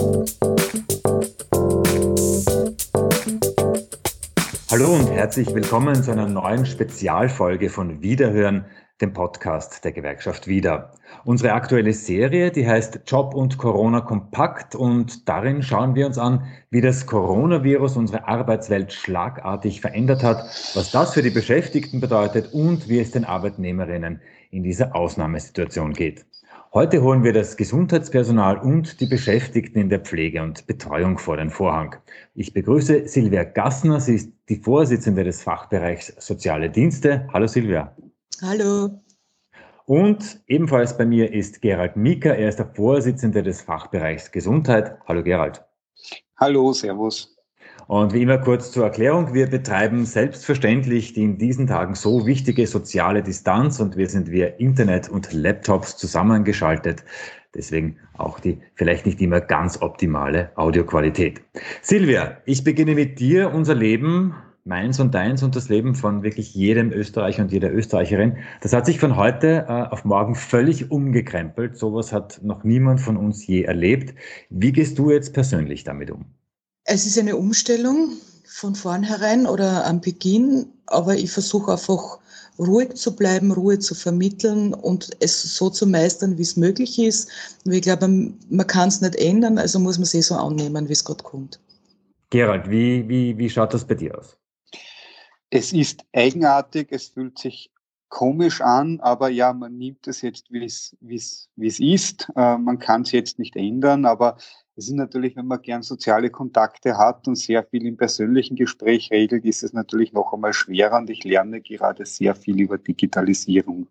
Hallo und herzlich willkommen zu einer neuen Spezialfolge von Wiederhören, dem Podcast der Gewerkschaft WIDA. Unsere aktuelle Serie, die heißt Job und Corona kompakt, und darin schauen wir uns an, wie das Coronavirus unsere Arbeitswelt schlagartig verändert hat, was das für die Beschäftigten bedeutet und wie es den Arbeitnehmerinnen in dieser Ausnahmesituation geht. Heute holen wir das Gesundheitspersonal und die Beschäftigten in der Pflege und Betreuung vor den Vorhang. Ich begrüße Silvia Gassner, sie ist die Vorsitzende des Fachbereichs Soziale Dienste. Hallo Silvia. Hallo. Und ebenfalls bei mir ist Gerald Miker, er ist der Vorsitzende des Fachbereichs Gesundheit. Hallo Gerald. Hallo, servus. Und wie immer kurz zur Erklärung, wir betreiben selbstverständlich die in diesen Tagen so wichtige soziale Distanz und wir sind via Internet und Laptops zusammengeschaltet. Deswegen auch die vielleicht nicht immer ganz optimale Audioqualität. Silvia, ich beginne mit dir. Unser Leben, meins und deins und das Leben von wirklich jedem Österreicher und jeder Österreicherin, das hat sich von heute auf morgen völlig umgekrempelt. Sowas hat noch niemand von uns je erlebt. Wie gehst du jetzt persönlich damit um? Es ist eine Umstellung von vornherein oder am Beginn, aber ich versuche einfach ruhig zu bleiben, Ruhe zu vermitteln und es so zu meistern, wie es möglich ist. Und ich glaube, man kann es nicht ändern, also muss man es so annehmen, wie es gerade kommt. Gerald, wie schaut das bei dir aus? Es ist eigenartig, es fühlt sich komisch an, aber ja, man nimmt es jetzt, wie es ist. Man kann es jetzt nicht ändern, aber es ist natürlich, wenn man gern soziale Kontakte hat und sehr viel im persönlichen Gespräch regelt, ist es natürlich noch einmal schwerer und ich lerne gerade sehr viel über Digitalisierung.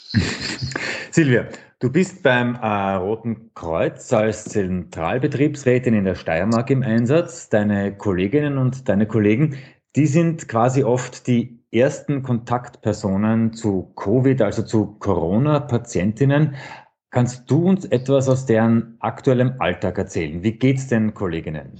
Silvia, du bist beim Roten Kreuz als Zentralbetriebsrätin in der Steiermark im Einsatz. Deine Kolleginnen und deine Kollegen, die sind quasi oft die ersten Kontaktpersonen zu Covid, also zu Corona-Patientinnen. Kannst du uns etwas aus deren aktuellem Alltag erzählen? Wie geht's den Kolleginnen?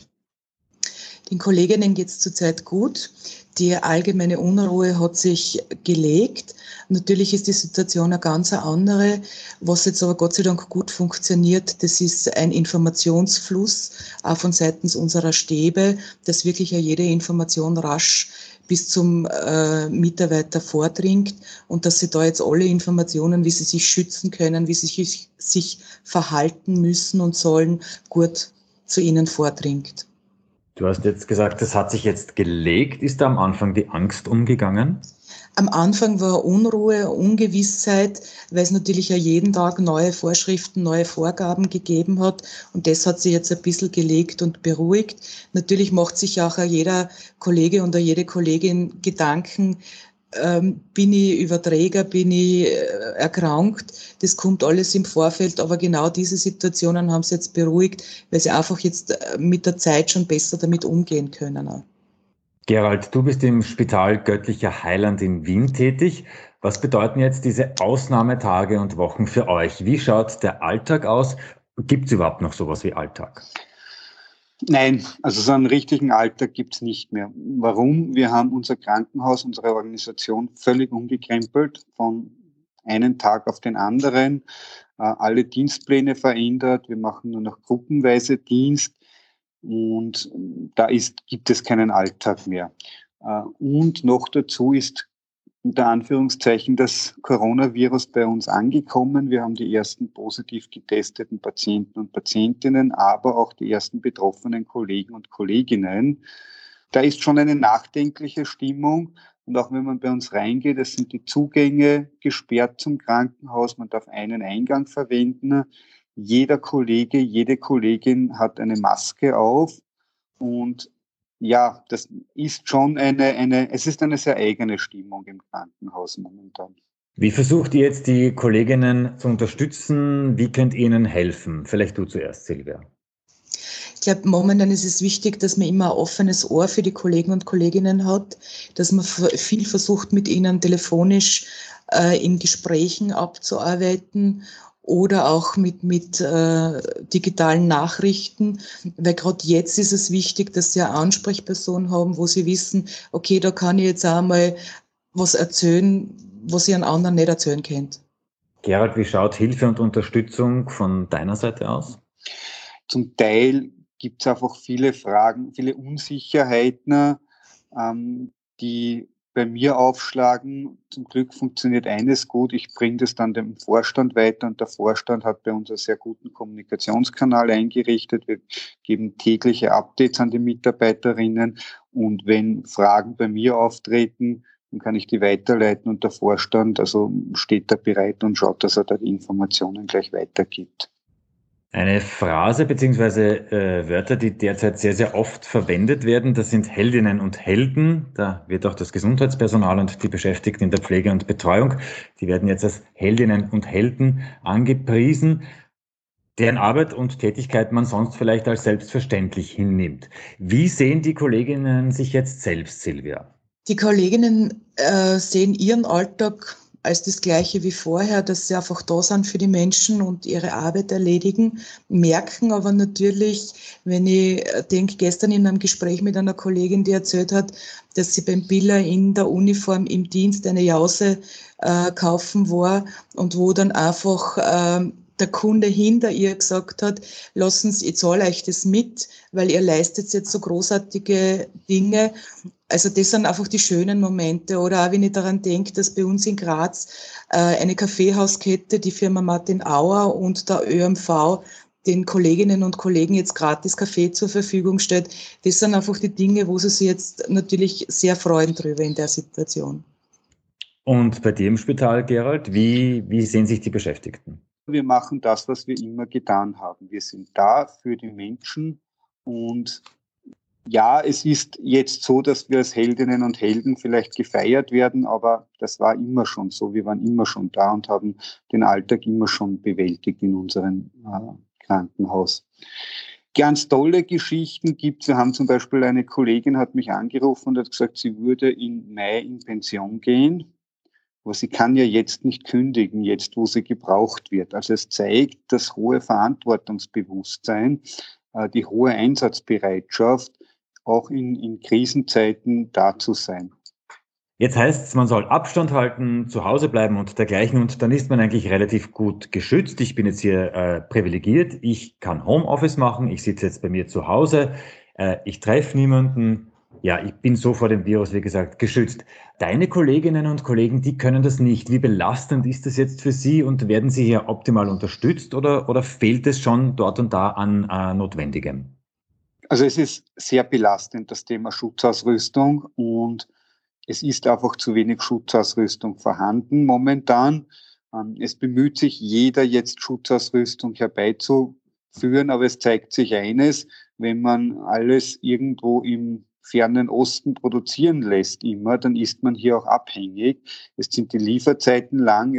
Den Kolleginnen geht es zurzeit gut. Die allgemeine Unruhe hat sich gelegt. Natürlich ist die Situation eine ganz andere. Was jetzt aber Gott sei Dank gut funktioniert, das ist ein Informationsfluss, auch von seitens unserer Stäbe, dass wirklich jede Information rasch bis zum Mitarbeiter vordringt und dass sie da jetzt alle Informationen, wie sie sich schützen können, wie sie sich verhalten müssen und sollen, gut zu ihnen vordringt. Du hast jetzt gesagt, das hat sich jetzt gelegt. Ist da am Anfang die Angst umgegangen? Am Anfang war Unruhe, Ungewissheit, weil es natürlich ja jeden Tag neue Vorschriften, neue Vorgaben gegeben hat. Und das hat sich jetzt ein bisschen gelegt und beruhigt. Natürlich macht sich auch jeder Kollege und jede Kollegin Gedanken, bin ich Überträger, bin ich erkrankt. Das kommt alles im Vorfeld, aber genau diese Situationen haben sie jetzt beruhigt, weil sie einfach jetzt mit der Zeit schon besser damit umgehen können. Gerald, du bist im Spital Göttlicher Heiland in Wien tätig. Was bedeuten jetzt diese Ausnahmetage und Wochen für euch? Wie schaut der Alltag aus? Gibt es überhaupt noch sowas wie Alltag? Nein, also so einen richtigen Alltag gibt's nicht mehr. Warum? Wir haben unser Krankenhaus, unsere Organisation völlig umgekrempelt von einem Tag auf den anderen. Alle Dienstpläne verändert. Wir machen nur noch gruppenweise Dienst und gibt es keinen Alltag mehr. Und noch dazu ist unter Anführungszeichen das Coronavirus bei uns angekommen. Wir haben die ersten positiv getesteten Patienten und Patientinnen, aber auch die ersten betroffenen Kollegen und Kolleginnen. Da ist schon eine nachdenkliche Stimmung. Und auch wenn man bei uns reingeht, es sind die Zugänge gesperrt zum Krankenhaus. Man darf einen Eingang verwenden. Jeder Kollege, jede Kollegin hat eine Maske auf. Und ja, das ist schon es ist eine sehr eigene Stimmung im Krankenhaus momentan. Wie versucht ihr jetzt die Kolleginnen zu unterstützen? Wie könnt ihr ihnen helfen? Vielleicht du zuerst, Silvia. Ich glaube, momentan ist es wichtig, dass man immer ein offenes Ohr für die Kollegen und Kolleginnen hat, dass man viel versucht, mit ihnen telefonisch in Gesprächen abzuarbeiten oder auch mit digitalen Nachrichten, weil gerade jetzt ist es wichtig, dass sie eine Ansprechperson haben, wo sie wissen, okay, da kann ich jetzt auch mal was erzählen, was ihr an anderen nicht erzählen könnt. Gerald, wie schaut Hilfe und Unterstützung von deiner Seite aus? Zum Teil gibt es einfach viele Fragen, viele Unsicherheiten, die bei mir aufschlagen. Zum Glück funktioniert eines gut, ich bringe das dann dem Vorstand weiter und der Vorstand hat bei uns einen sehr guten Kommunikationskanal eingerichtet. Wir geben tägliche Updates an die Mitarbeiterinnen und wenn Fragen bei mir auftreten, dann kann ich die weiterleiten und der Vorstand steht da bereit und schaut, dass er da die Informationen gleich weitergibt. Eine Phrase bzw. Wörter, die derzeit sehr, sehr oft verwendet werden, das sind Heldinnen und Helden. Da wird auch das Gesundheitspersonal und die Beschäftigten in der Pflege und Betreuung, die werden jetzt als Heldinnen und Helden angepriesen, deren Arbeit und Tätigkeit man sonst vielleicht als selbstverständlich hinnimmt. Wie sehen die Kolleginnen sich jetzt selbst, Silvia? Die Kolleginnen sehen ihren Alltag als das Gleiche wie vorher, dass sie einfach da sind für die Menschen und ihre Arbeit erledigen, merken aber natürlich, wenn ich denke, gestern in einem Gespräch mit einer Kollegin, die erzählt hat, dass sie beim Biller in der Uniform im Dienst eine Jause kaufen war und wo dann einfach der Kunde hinter ihr gesagt hat, lassen Sie, ich zahle euch das mit, weil ihr leistet jetzt so großartige Dinge. Also das sind einfach die schönen Momente. Oder auch wenn ich daran denke, dass bei uns in Graz eine Kaffeehauskette, die Firma Martin Auer und der ÖMV den Kolleginnen und Kollegen jetzt gratis Kaffee zur Verfügung stellt. Das sind einfach die Dinge, wo sie sich jetzt natürlich sehr freuen drüber in der Situation. Und bei dir im Spital, Gerald, wie sehen sich die Beschäftigten? Wir machen das, was wir immer getan haben. Wir sind da für die Menschen und ja, es ist jetzt so, dass wir als Heldinnen und Helden vielleicht gefeiert werden, aber das war immer schon so. Wir waren immer schon da und haben den Alltag immer schon bewältigt in unserem Krankenhaus. Ganz tolle Geschichten gibt's. Wir haben zum Beispiel eine Kollegin hat mich angerufen und hat gesagt, sie würde im Mai in Pension gehen. Aber sie kann ja jetzt nicht kündigen, jetzt wo sie gebraucht wird. Also es zeigt das hohe Verantwortungsbewusstsein, die hohe Einsatzbereitschaft, auch in Krisenzeiten da zu sein. Jetzt heißt es, man soll Abstand halten, zu Hause bleiben und dergleichen und dann ist man eigentlich relativ gut geschützt. Ich bin jetzt hier privilegiert, ich kann Homeoffice machen, ich sitze jetzt bei mir zu Hause, ich treffe niemanden. Ja, ich bin so vor dem Virus, wie gesagt, geschützt. Deine Kolleginnen und Kollegen, die können das nicht. Wie belastend ist das jetzt für Sie und werden Sie hier optimal unterstützt oder fehlt es schon dort und da an Notwendigem? Also es ist sehr belastend, das Thema Schutzausrüstung und es ist einfach zu wenig Schutzausrüstung vorhanden momentan. Es bemüht sich jeder jetzt Schutzausrüstung herbeizuführen, aber es zeigt sich eines, wenn man alles irgendwo im fernen Osten produzieren lässt immer, dann ist man hier auch abhängig. Es sind die Lieferzeiten lang,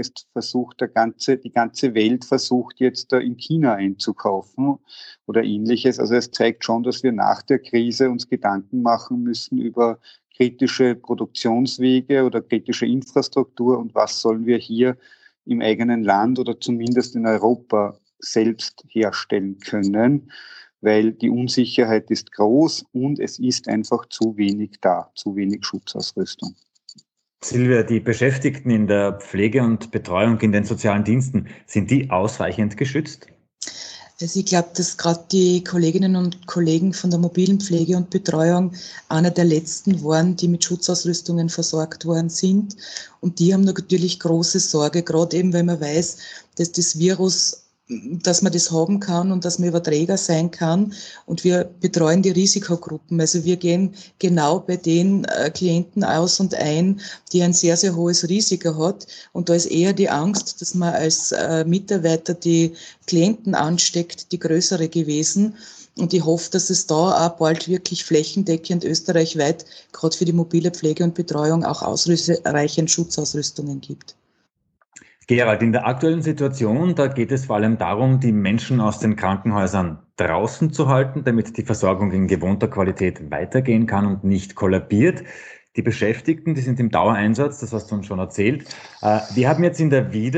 die ganze Welt versucht jetzt da in China einzukaufen oder ähnliches. Also es zeigt schon, dass wir nach der Krise uns Gedanken machen müssen über kritische Produktionswege oder kritische Infrastruktur und was sollen wir hier im eigenen Land oder zumindest in Europa selbst herstellen können, weil die Unsicherheit ist groß und es ist einfach zu wenig da, zu wenig Schutzausrüstung. Silvia, die Beschäftigten in der Pflege und Betreuung in den sozialen Diensten, sind die ausreichend geschützt? Also ich glaube, dass gerade die Kolleginnen und Kollegen von der mobilen Pflege und Betreuung einer der letzten waren, die mit Schutzausrüstungen versorgt worden sind. Und die haben natürlich große Sorge, gerade eben, weil man weiß, dass das Virus, dass man das haben kann und dass man Überträger sein kann. Und wir betreuen die Risikogruppen. Also wir gehen genau bei den Klienten aus und ein, die ein sehr, sehr hohes Risiko hat. Und da ist eher die Angst, dass man als Mitarbeiter die Klienten ansteckt, die größere gewesen. Und ich hoffe, dass es da auch bald wirklich flächendeckend österreichweit, gerade für die mobile Pflege und Betreuung, auch ausreichend Schutzausrüstungen gibt. Gerald, in der aktuellen Situation, da geht es vor allem darum, die Menschen aus den Krankenhäusern draußen zu halten, damit die Versorgung in gewohnter Qualität weitergehen kann und nicht kollabiert. Die Beschäftigten, die sind im Dauereinsatz, das hast du uns schon erzählt. Wir haben jetzt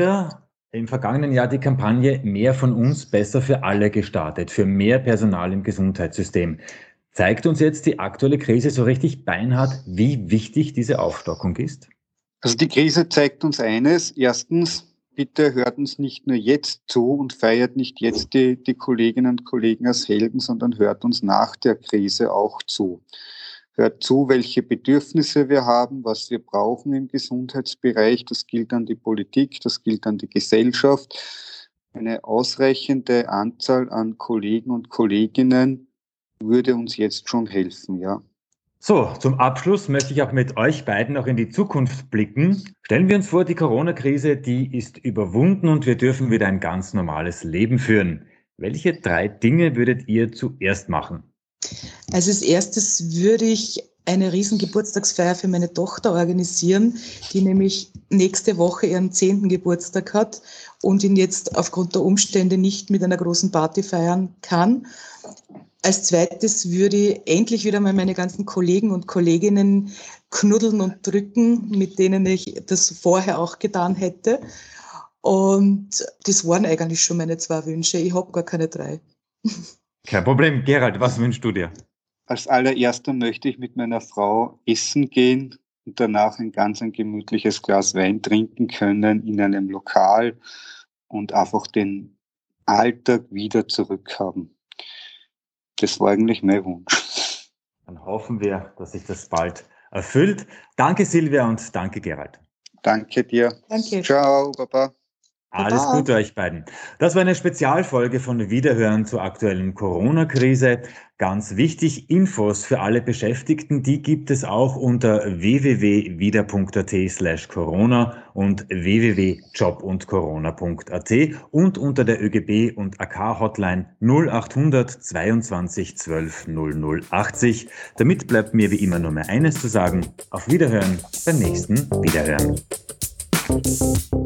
im vergangenen Jahr die Kampagne Mehr von uns, besser für alle gestartet, für mehr Personal im Gesundheitssystem. Zeigt uns jetzt die aktuelle Krise so richtig beinhart, wie wichtig diese Aufstockung ist? Also die Krise zeigt uns eines. Erstens, bitte hört uns nicht nur jetzt zu und feiert nicht jetzt die Kolleginnen und Kollegen als Helden, sondern hört uns nach der Krise auch zu. Hört zu, welche Bedürfnisse wir haben, was wir brauchen im Gesundheitsbereich. Das gilt an die Politik, das gilt an die Gesellschaft. Eine ausreichende Anzahl an Kollegen und Kolleginnen würde uns jetzt schon helfen, ja. So, zum Abschluss möchte ich auch mit euch beiden noch in die Zukunft blicken. Stellen wir uns vor, die Corona-Krise, die ist überwunden und wir dürfen wieder ein ganz normales Leben führen. Welche 3 Dinge würdet ihr zuerst machen? Also als erstes würde ich eine riesen Geburtstagsfeier für meine Tochter organisieren, die nämlich nächste Woche ihren 10. Geburtstag hat und ihn jetzt aufgrund der Umstände nicht mit einer großen Party feiern kann. Als zweites würde ich endlich wieder mal meine ganzen Kollegen und Kolleginnen knuddeln und drücken, mit denen ich das vorher auch getan hätte. Und das waren eigentlich schon meine 2 Wünsche. Ich habe gar keine 3. Kein Problem. Gerald, was wünschst du dir? Als allererster möchte ich mit meiner Frau essen gehen und danach ein gemütliches Glas Wein trinken können in einem Lokal und einfach den Alltag wieder zurückhaben. Das war eigentlich mein Wunsch. Dann hoffen wir, dass sich das bald erfüllt. Danke Silvia und danke Gerald. Danke dir. Danke. Ciao, Baba. Alles Gute euch beiden. Das war eine Spezialfolge von Wiederhören zur aktuellen Corona-Krise. Ganz wichtig, Infos für alle Beschäftigten, die gibt es auch unter www.wieder.at/corona und www.jobundcorona.at und unter der ÖGB und AK-Hotline 0800 22 12 0080. Damit bleibt mir wie immer nur mehr eines zu sagen. Auf Wiederhören beim nächsten Wiederhören.